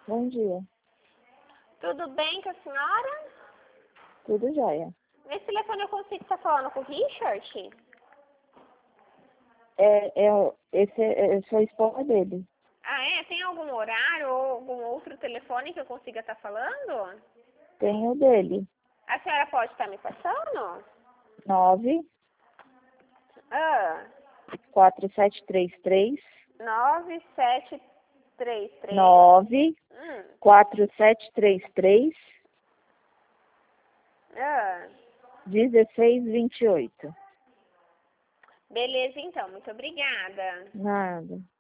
Bom dia. Tudo bem com a senhora? Tudo jóia. Nesse telefone eu consigo estar falando com o Richard? Eu sou a esposa dele. Ah, é? Tem algum horário ou algum outro telefone que eu consiga estar falando? Tenho o dele. A senhora pode estar me passando? 9 Ah, 4733 9733. 9 4733 Ah, 1628. beleza então, muito obrigada. Nada.